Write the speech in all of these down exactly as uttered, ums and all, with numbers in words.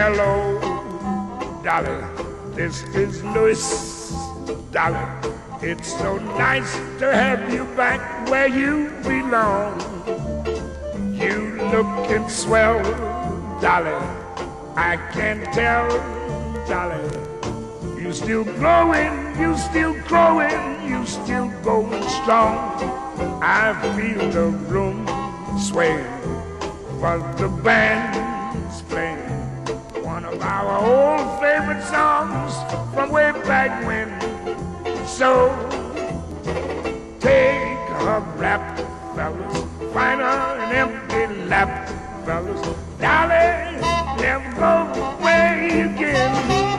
Hello, Dolly, this is Louis. Dolly, it's so nice to have you back where you belong. You looking swell, Dolly, I can tell, Dolly. You still growing, you still growing, you still going strong. I feel the room sway, but the band's playing one of our old favorite songs from way back when. So take a rap, fellas, find her an empty lap, fellas. Dolly, never go away again.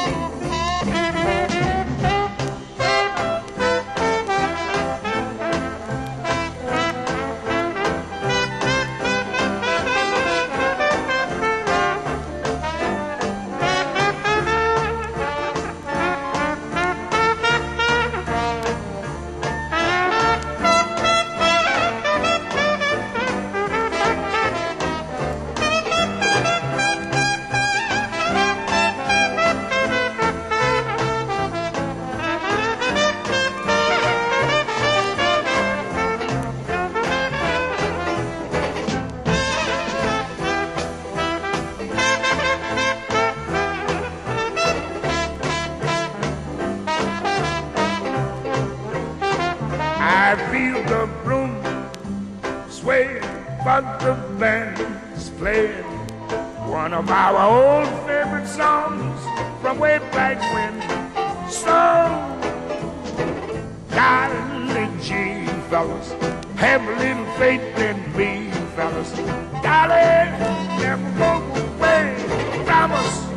I feel the room sway, but the band's playing one of our old favorite songs from way back when. So, golly gee, fellas, have a little faith in me, fellas. Dolly, never go away, promise.